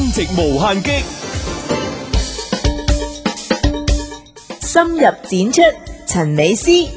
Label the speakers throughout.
Speaker 1: 值無限擊，
Speaker 2: 深入淺出陳美詩。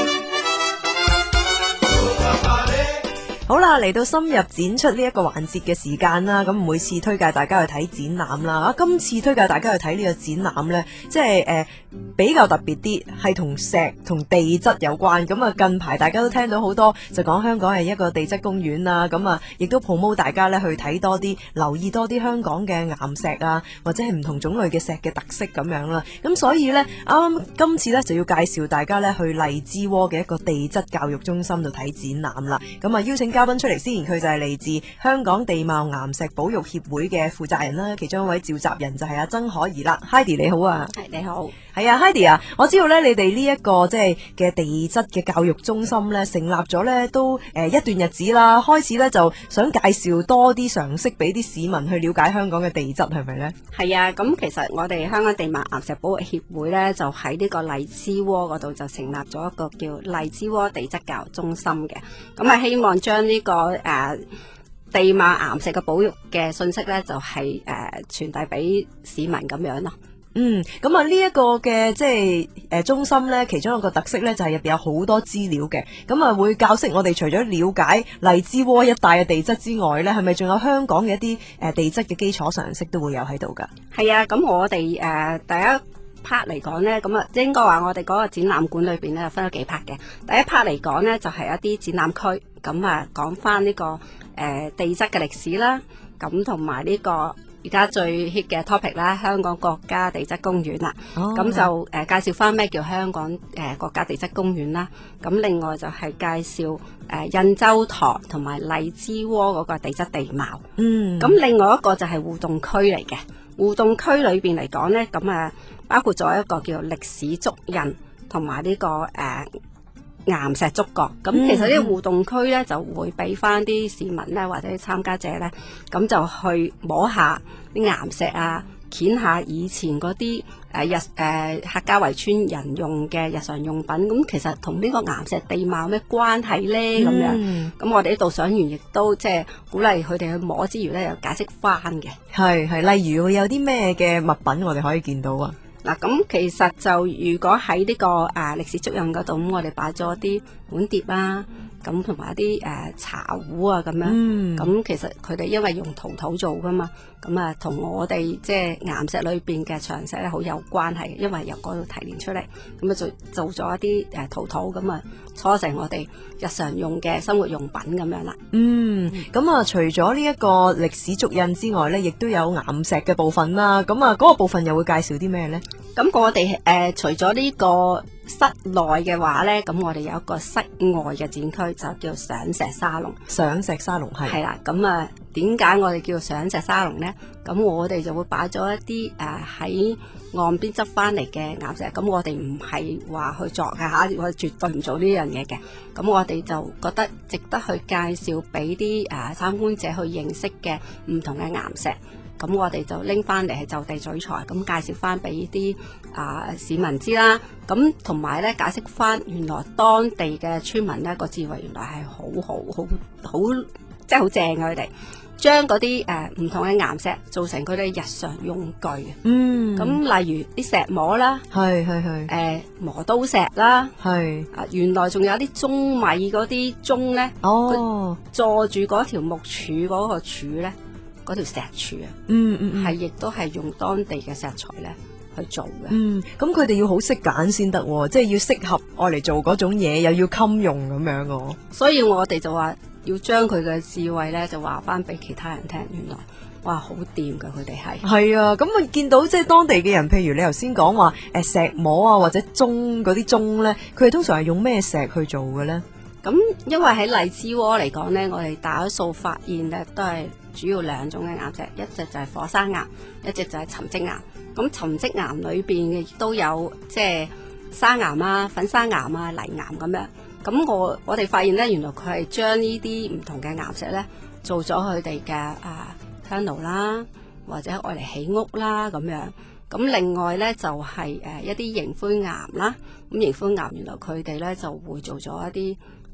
Speaker 2: 好啦，嚟到深入展出呢一個環節嘅時間啦，咁每次推介大家去睇展覽啦，今次推介大家去睇呢個展覽呢，即係比較特別啲，係同石同地質有關。咁啊，近排大家都聽到好多就講香港係一個地質公園啦，咁啊，亦都 promote 大家呢去睇多啲，留意多啲香港嘅岩石啊，或者係唔同種類嘅石嘅特色咁樣啦。咁所以呢，啱啱今次呢就要介紹大家呢去荔枝窩嘅一個地質教育中心度睇展覽啦。咁啊，邀請嘉賓出嚟先，佢就係嚟自香港地貌岩石保育協會嘅負責人啦，其中一位召集人就係阿曾可怡啦。Heidi 你好啊。
Speaker 3: 係你好。
Speaker 2: 係啊 Heidi 啊，我知道咧你哋呢一個即係嘅地質嘅教育中心咧成立咗咧都一段日子啦，開始咧就想介紹多啲常識俾啲市民去了解香港嘅地質，係咪咧？
Speaker 3: 係啊，咁其實我哋香港地貌岩石保育協會咧就喺呢個荔枝窩嗰度就成立咗一個叫荔枝窩地質教育中心嘅，咁啊希望將呢個地貌岩石嘅保育嘅信息咧就係傳遞俾市民咁樣咯。
Speaker 2: 咁啊呢一個嘅即係中心咧，其中一個特色咧就係入邊有好多資料嘅，咁啊會教識我哋除咗了解荔枝窩一帶嘅地質之外咧，係咪仲有香港嘅一啲地質嘅基礎常識都會有喺度噶？
Speaker 3: 係啊，咁我哋第一 part 嚟講咧，咁啊應該話我哋嗰個展覽館裏邊咧分咗幾 part 嘅。第一 part 嚟講咧就係一啲展覽區，咁啊講翻呢個地質嘅歷史啦，咁同埋呢個而家最 hit 嘅 topic 啦，香港國家地質公園啦，咁就介紹翻咩叫香港國家地質公園啦。咁另外就係介紹印洲塘同埋荔枝窩嗰個地質地貌。咁另外一個就係互動區嚟嘅，互動區裏邊嚟講咧，咁包括咗一個叫歷史足印同埋呢個岩石觸覺。咁其實呢個互動區咧就會俾翻啲市民咧或者參加者咧，咁就去摸下啲岩石啊，撿下以前嗰啲客家圍村人用嘅日常用品。咁其實同呢個岩石地貌有咩關係咧？咁樣，咁我哋呢導賞員亦都即係鼓勵佢哋去摸之餘咧，又解釋翻嘅。係，
Speaker 2: 例如會有啲咩嘅物品我哋可以見到啊？
Speaker 3: 嗱，咁其實就如果喺呢個歷史足印嗰度，咁我哋擺咗啲碗碟啦，咁同埋一啲茶壺啊咁樣。咁其實佢哋因為用陶土做噶嘛，咁同我哋即係岩石裏邊嘅長石咧好有關係，因為由嗰度提煉出嚟，咁做咗一啲陶土，咁搓成我哋日常用嘅生活用品咁樣啦。
Speaker 2: 咁除咗呢一個歷史足印之外咧，亦都有岩石嘅部分啦。咁嗰個部分又會介紹啲咩咧？
Speaker 3: 咁我哋除咗呢個室內嘅話咧，咁我哋有一個室外嘅展區，就叫賞石沙龍。賞石沙龍係啦，咁點解我哋叫賞石沙龍咧？咁我哋就會擺咗一啲喺岸邊執翻嚟嘅岩石。咁我哋唔係話去作嘅嚇，我哋絕對唔做呢樣嘢嘅。咁我哋就覺得值得去介紹俾啲參觀者去認識嘅唔同嘅岩石。咁我哋就拎翻嚟係就地取材，咁介紹翻俾啲市民知啦。咁同埋咧解釋翻原來當地嘅村民咧個智慧原來係好即係好正嘅，佢哋將嗰啲唔同嘅岩石做成佢哋日常用具。咁例如啲石磨啦，係磨刀石啦，係原來仲有啲舂米嗰啲舂咧，坐住嗰條木柱嗰個柱咧。嗰條石柱係亦都係用當地嘅石材咧去做嘅。
Speaker 2: 咁佢哋要好識揀先得，即係要適合愛嚟做嗰種嘢，又要襟用咁樣嘅。
Speaker 3: 所以我哋就話要將佢嘅智慧咧，就話翻俾其他人聽。原來哇，好掂噶，佢哋
Speaker 2: 係啊。咁見到即係當地嘅人，譬如你頭先講話石磨啊，或者嗰啲鐘咧，佢哋通常係用咩石去做嘅咧？
Speaker 3: 咁因為喺荔枝窩嚟講咧，我哋大多數發現咧都係主要兩種嘅岩石，一隻就係火山岩，一隻就係沉積岩。咁沉積岩裏邊嘅亦都有即係沙岩啊、粉砂岩啊、泥岩咁樣。咁我哋發現咧，原來佢係將呢啲唔同嘅岩石咧，做咗佢哋嘅香爐啦，或者愛嚟起屋啦咁樣。咁另外咧就係一啲凝灰岩啦。咁凝灰岩原來佢哋咧就會做咗一啲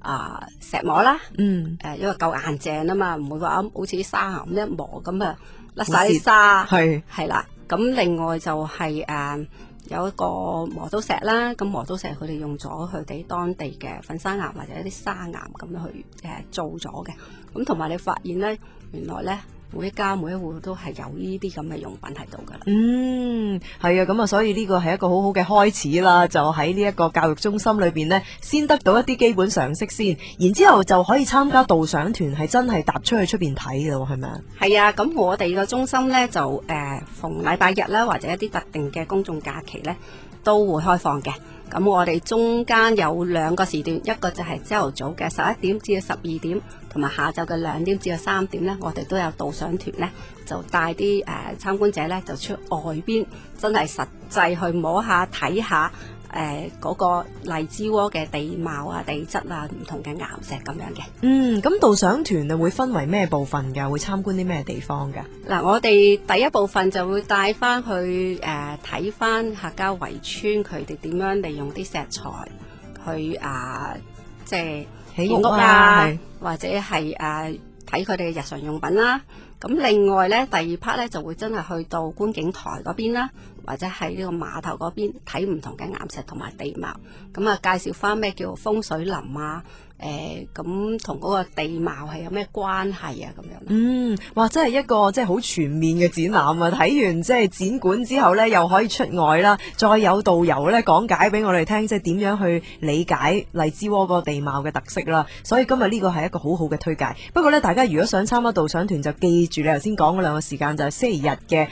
Speaker 3: 石磨啦，
Speaker 2: 嗯，
Speaker 3: 因為夠硬淨啊嘛，唔會話好似啲沙岩一磨咁啊甩晒啲沙，係啦。咁另外就係有一個磨刀石啦，咁磨刀石佢哋用咗佢哋當地嘅粉砂岩或者一啲沙岩咁樣去做咗嘅。咁同埋你發現咧，原來咧每一家每一戶都係有呢啲咁嘅用品喺度噶啦。
Speaker 2: 嗯，係啊，咁啊，所以呢個係一個好好嘅開始啦。就喺呢一個教育中心裏邊呢，先得到一啲基本常識先，然之後就可以參加導賞團，係真係踏出去出邊睇嘅喎，係咪啊？
Speaker 3: 係啊，咁我哋個中心呢，就逢禮拜日啦，或者一啲特定嘅公眾假期呢，都會開放嘅。咁我哋中間有2個時段，一個就係朝頭早嘅11點至到12點，同埋下晝嘅2點至到3點呢，我哋都有導賞團呢，就帶啲參觀者呢，就出外邊，真係實際去摸下睇下嗰個荔枝窩嘅地貌啊、地質啊、唔同嘅岩石咁樣嘅。
Speaker 2: 嗯，咁導賞團啊會分為咩部分㗎？會參觀啲咩地方㗎？
Speaker 3: 嗱，我哋第一部分就會帶翻去睇翻客家圍村佢哋點樣利用啲石材去即係
Speaker 2: 起屋啊，
Speaker 3: 或者係睇佢哋嘅日常用品啦。咁另外咧，第二 part 咧就會真係去到觀景台嗰邊啦，或者喺呢個碼頭嗰邊睇唔同嘅岩石同埋地貌。咁啊，介紹翻咩叫風水林啊？咁同嗰個地貌係有咩關係啊？咁樣。
Speaker 2: 嗯，哇！真係一個即係好全面嘅展覽啊！睇完即係展館之後呢，又可以出外啦，再有導遊呢講解俾我哋聽，即係點樣去理解荔枝窩個地貌嘅特色啦。所以今日呢個係一個好好嘅推介。不過呢，大家如果想參加導賞團，就記住你頭先講嗰2個時間，就係星期日嘅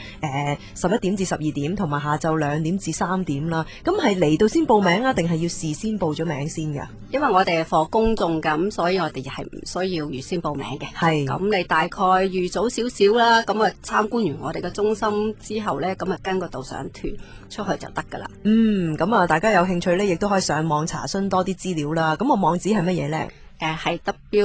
Speaker 2: 11點至12點，同埋下晝2點至3點啦。咁係嚟到先報名啊，定係要事先報咗名先㗎？
Speaker 3: 因為我哋係課公眾咁，所以我哋係唔需要預先報名嘅。
Speaker 2: 係。
Speaker 3: 咁你大概預早少少啦，咁啊參觀完我哋嘅中心之後呢，咁啊跟個導賞團出去就得噶啦。
Speaker 2: 嗯，咁啊，大家有興趣呢，亦都可以上網查詢多啲資料啦。咁個網址係乜嘢呢？
Speaker 3: 係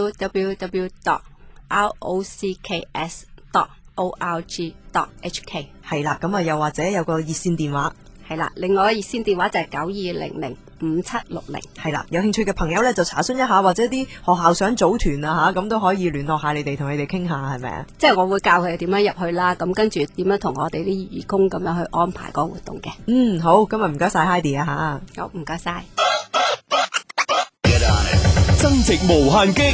Speaker 3: www.rocks.org.hk
Speaker 2: 係啦，咁啊又或者有個熱線電話。
Speaker 3: 係啦，另外熱線電話就係92005760。
Speaker 2: 係啦，有興趣嘅朋友呢，就查詢一下，或者啲學校想組團啊嚇，咁都可以聯絡下你哋，同你哋傾下，係咪啊？
Speaker 3: 即係我會教佢哋點樣入去啦，咁跟住點樣同我哋啲義工咁樣去安排個活動嘅。
Speaker 2: 嗯，好，今日唔該晒 Heidi 啊嚇。
Speaker 3: 好，唔該晒。
Speaker 1: 增值無限擊。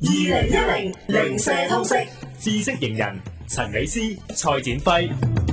Speaker 1: 2010零舍通識知識型人陳美詩、蔡展輝。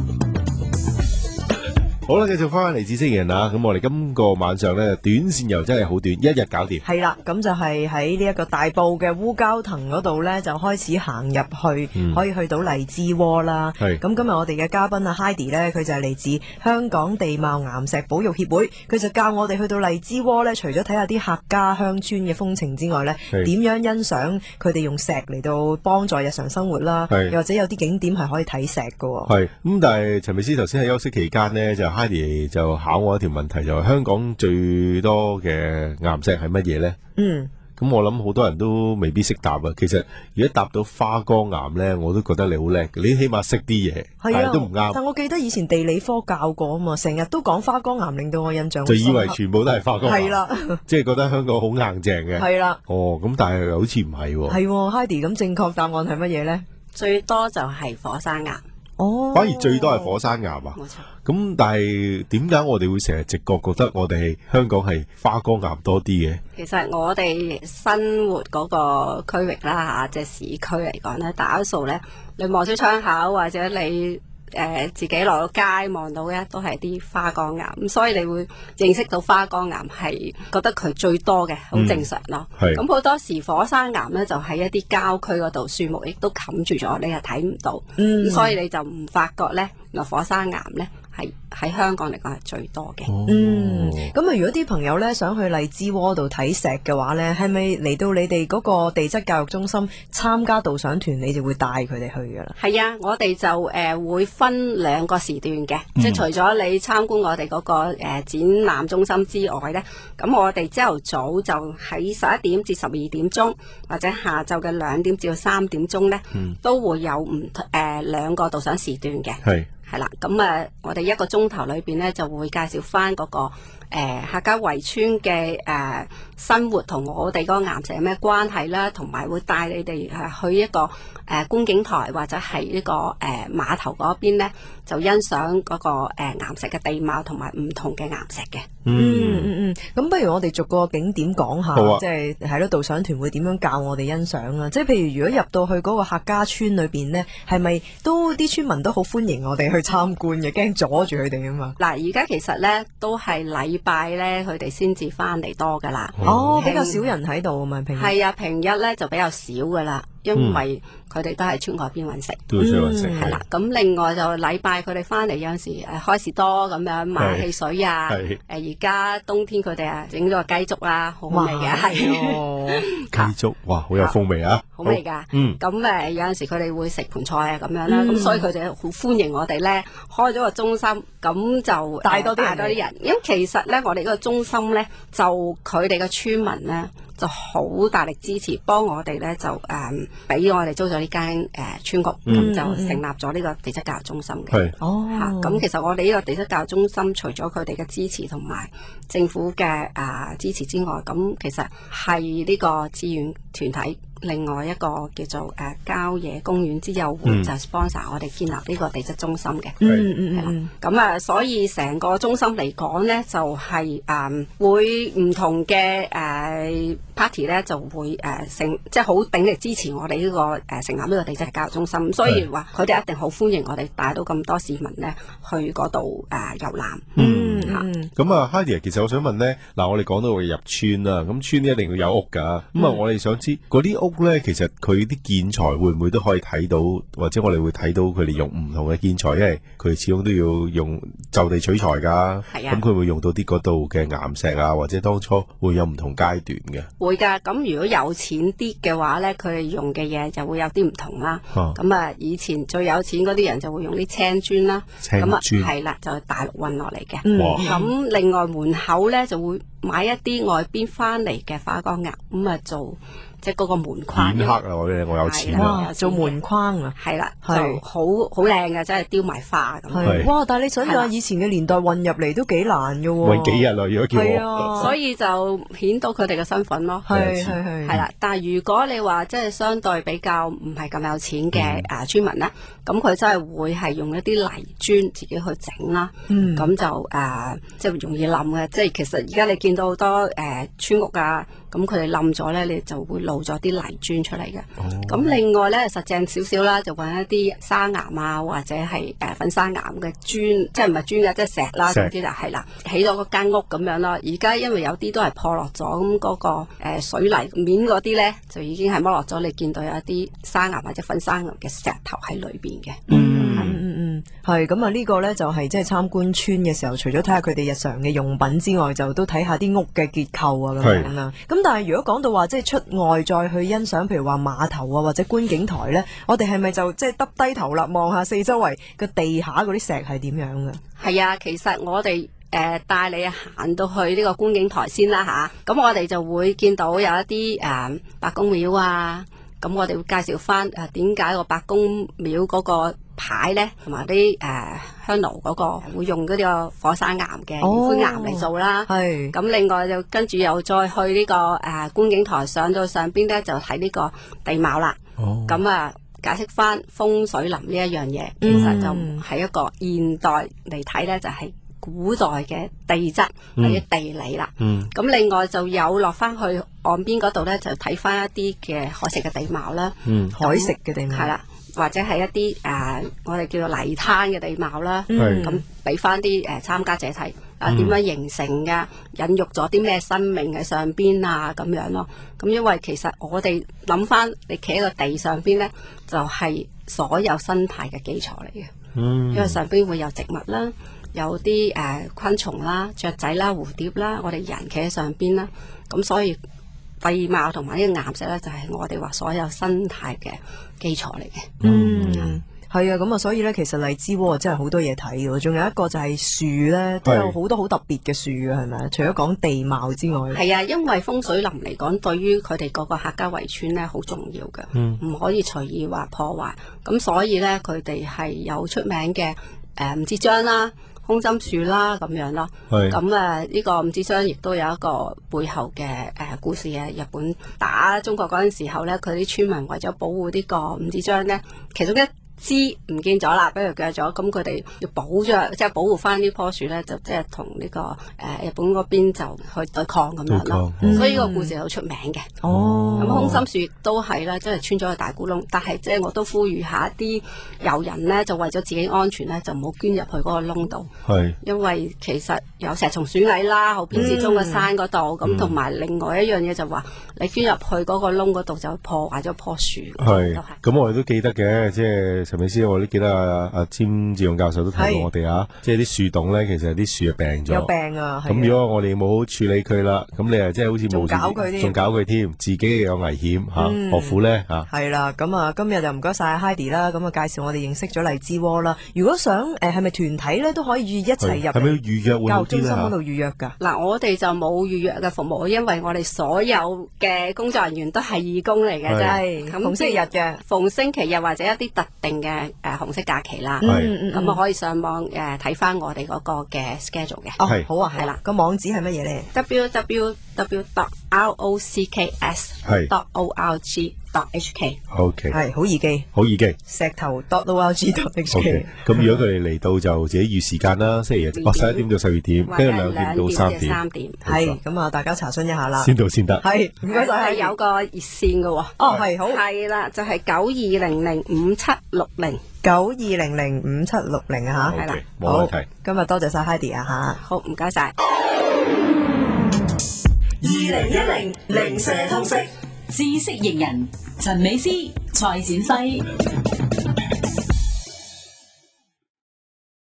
Speaker 4: 好啦，繼續翻嚟知識人啦。咁我哋今個晚上咧，短線遊真係好短，一日搞掂。
Speaker 2: 係啦，咁就係喺呢一個大埔嘅烏蛟騰嗰度咧，就開始行入去，可以去到荔枝窩啦。
Speaker 4: 係
Speaker 2: 咁今日我哋嘅嘉賓啊 Heidi 咧，佢就係嚟自香港地貌岩石保育協會，佢就教我哋去到荔枝窩咧，除咗睇下啲客家鄉村嘅風情之外咧，點樣欣賞佢哋用石嚟到幫助日常生活啦，又或者有啲景點係可以睇石噶。係
Speaker 4: 咁，但係陳美詩頭先喺休息期間呢，就 Heidi 就考我一條問題，就係香港最多嘅岩石係乜嘢呢？咁我諗好多人都未必識答啊。其實如果答到花崗岩呢，我都覺得你好叻嘅，你起碼識啲嘢，係都唔啱。但我記得以前地理科教過啊嘛，成日都講花崗岩，令到我印象就以為全部都係花崗岩，係啦，即係覺得香港好硬淨嘅，係啦。哦，咁但係好似唔係喎。係 Heidi， 咁正確答案係乜嘢呢？最多就係火山岩。哦，反而最多係火山岩啊！冇錯。咁但係點解我哋會成日直覺覺得我哋香港係花崗岩多啲嘅？其實我哋生活嗰個區域啦嚇，即係市區嚟講咧，大多數咧，你望出窗口或者你自己落到街望到嘅都係啲花崗岩，咁所以你會認識到花崗岩係覺得佢最多嘅，好正常咯。咁好多時火山岩咧就喺一啲郊區嗰度，樹木亦都冚住咗，你又睇唔到，咁所以你就唔發覺咧，原來火山岩咧係喺香港嚟講係最多嘅。咁啊，如果啲朋友咧想去荔枝窩度睇石嘅話咧，係咪嚟到你哋嗰個地質教育中心參加導賞團，你就會帶佢哋去噶啦？係啊，我哋就會分兩個時段嘅，即係除咗你參觀我哋嗰個展覽中心之外咧，咁我哋朝頭早就喺11點至12點鐘，或者下晝嘅2點至3點鐘咧，都會有兩個導賞時段嘅。係啦，咁我哋1個鐘頭裏邊咧就會介紹翻嗰個客家圍村嘅生活同我哋嗰個岩石有咩關係啦，同埋會帶你哋去一個觀景台或者係呢個碼頭嗰邊咧，就欣賞嗰個岩石嘅地貌同埋唔同嘅岩石嘅。咁不如我哋逐個景點講下，即係係咯，導賞團會點樣教我哋欣賞啊？即係譬如如果入到去嗰個客家村裏邊咧，係咪都啲村民都好歡迎我哋去參觀嘅，驚阻住佢哋啊嘛？嗱，而家其實咧都係禮拜咧，佢哋先至翻嚟多噶啦。哦，比較少人喺度啊嘛，平日係啊，平日咧就比較少噶啦。因為佢哋都係村外邊揾食，都出去揾食係啦。咁另外就禮拜佢哋翻嚟有陣時開士多咁樣買汽水啊。而家冬天佢哋整咗個雞粥啦，好好味嘅係。雞粥哇，好有風味啊！好味噶。咁有陣時佢哋會食盤菜啊咁樣啦。咁所以佢哋好歡迎我哋咧，開咗個中心，咁就帶多啲人。因為其實咧，我哋嗰個中心咧，就佢哋嘅村民咧，就好大力支持，幫我哋咧就俾我哋租咗呢間村屋，咁就成立咗呢個地質教育中心嘅。咁其實我哋呢個地質教育中心，除咗佢哋嘅支持同埋政府嘅支持之外，咁其實係呢個志願團體。另外一個叫做郊野公園之友會就 sponsor 我哋建立呢個地質中心嘅。係啦。咁所以成個中心嚟講咧，就係會唔同嘅party 咧就會即係好鼎力支持我哋呢個成立呢個地質教育中心。所以話佢哋一定好歡迎我哋帶到咁多市民咧去嗰度遊覽。咁啊 Heidi， 其實我想問咧，嗱我哋講到入村啦，咁村一定要有屋㗎。咁我哋想知嗰啲屋咧，其實佢啲建材會唔會都可以睇到，或者我哋會睇到佢哋用唔同嘅建材，因為佢始終都要用就地取材㗎。係啊。咁佢會用到啲嗰度嘅岩石啊，或者當初會有唔同階段嘅。會㗎。咁如果有錢啲嘅話咧，佢哋用嘅嘢就會有啲唔同啦。咁以前最有錢嗰啲人就會用啲青磚啦。青磚。係啦，就係大陸運落嚟嘅。咁另外門口咧就會買一啲外邊翻嚟嘅花崗岩，咁做即係嗰個門框。顯赫啊！我有錢啊！做門框啊！係啦，就好靚嘅，真係雕埋花咁。哇！但係你想下以前嘅年代運入嚟都幾難嘅喎。運幾日啊？如果叫我。所以就顯到佢哋嘅身份咯。係啦，但係如果你話即係相對比較唔係咁有錢嘅村民咧，咁佢真係會係用一啲泥磚自己去整啦。咁就即係容易冧嘅。即係其實而家你見
Speaker 3: 見到好多村屋啊，咁佢哋冧咗咧，你就會露咗啲泥磚出嚟嘅。咁另外咧實淨少少啦，就揾一啲砂岩啊，或者係粉砂岩嘅磚，即係唔係磚嘅，即係石啦，總之就係啦，起咗嗰間屋咁樣啦。而家因為有啲都係破落咗，咁嗰個水泥面嗰啲咧就已經係剝落咗，你見到有一啲砂岩或者粉砂岩嘅石頭喺裏邊嘅。
Speaker 2: 係咁啊！呢個呢，就係即係參觀村嘅時候，除咗睇下佢哋日常嘅用品之外，就都睇下啲屋嘅結構啊咁樣啦。咁但係如果講到話即係出外再去欣賞，譬如話碼頭啊或者觀景台呢，我哋係咪就即係耷低頭啦，望下四周圍個地下嗰啲石係點樣嘅？係
Speaker 3: 啊，其實我哋帶你行到去呢個觀景台先啦吓，咁我哋就會見到有一啲伯公廟啊，咁我哋會介紹翻點解個伯公廟嗰個牌咧，同埋啲香爐嗰個會用嗰啲火山岩嘅灰岩嚟做啦。係咁，另外就跟住又再去呢個觀景台，上到上邊咧就睇呢個地貌啦。咁解釋翻風水林呢一樣嘢，其實就係一個現代嚟睇咧，就係古代嘅地質或者地理啦。咁另外就有落翻去岸邊嗰度咧，就睇翻一啲嘅海蝕嘅地貌啦。海蝕嘅地貌係啦。或者係一啲我哋叫做泥灘嘅地貌啦，咁俾翻啲參加者睇點樣形成㗎，孕育咗啲咩生命喺上邊啊咁樣咯。咁因為其實我哋諗翻，你企喺個地上邊咧，就係所有生態嘅基礎嚟嘅。因為上邊會有植物啦，有啲昆蟲啦、雀仔啦、蝴蝶啦，我哋人企喺上邊啦，咁所以地貌同埋呢個岩石咧，就係我哋話所有生態嘅基礎嚟嘅。
Speaker 2: 係啊，咁啊，所以咧，其實荔枝窩真係好多嘢睇嘅，仲有一個就係樹咧，都有好多好特別嘅樹嘅，係咪啊？除咗講地貌之外，
Speaker 3: 係啊，因為風水林嚟講，對於佢哋嗰個客家圍村咧，好重要嘅，唔可以隨意話破壞。咁所以咧，佢哋係有出名嘅五支張啦、空針樹啦咁樣咯。咁呢個五支張亦都有一個背後嘅故事嘅。日本打中國嗰陣時候咧，佢啲村民為咗保護呢個五支張咧，其中一枝唔見咗啦，俾佢鋸咗，咁佢哋要保咗，即係保護翻呢棵樹咧，就即係同呢個日本嗰邊就去對抗咁樣咯。所以呢個故事好出名嘅。咁空心樹亦都係啦，即係穿咗個大咕窿。但係即係我都呼籲下啲遊人咧，就為咗自己安全咧，就唔好捐入去嗰個窿度。因為其實有蛇蟲鼠蟻啦，後邊至中嘅山嗰度，咁同埋另外一樣嘢就話，你捐入去嗰個窿嗰度就破壞咗棵樹。
Speaker 4: 咁我哋都記得嘅，即係陳美師，我都記得阿詹志勇教授都提過我哋啊，即係啲樹洞咧，其實啲樹係病咗，有病啊。咁如果我哋冇處理佢啦，咁你係即係好似冇仲搞佢添，自己有危險何苦咧吓？係啦，咁啊，今日就唔該晒 Heidi 啦，咁啊介紹我哋認識咗荔枝窩啦。如果想係咪團體咧都可以一齊入？係咪要預約？教育中心嗰度預約噶？嗱，我哋就冇預約嘅服務，因為我哋所有嘅工作人員都係義工嚟嘅啫。咁逢星期日嘅，逢星期日或者一啲特定嘅紅色假期啦，咁我可以上網睇翻我哋嗰個嘅 schedule 嘅。好啊，係啦，個網址係乜嘢咧 ？www.rocks.org.hk。OK， 係好易記，好易記。石頭 .org.hk。咁如果佢哋嚟到就自己預時間啦，星期日11點到12點，跟住2點到3點。係咁啊，大家查詢一下啦。先到先得。係唔該晒。係有個熱線嘅喎。係好。係啦，就係92005760。92005760啊吓，係啦，冇問題。今日多謝晒 Heidi 啊吓，好唔該晒。2010零舍通識知識型人陳美詩、蔡展輝。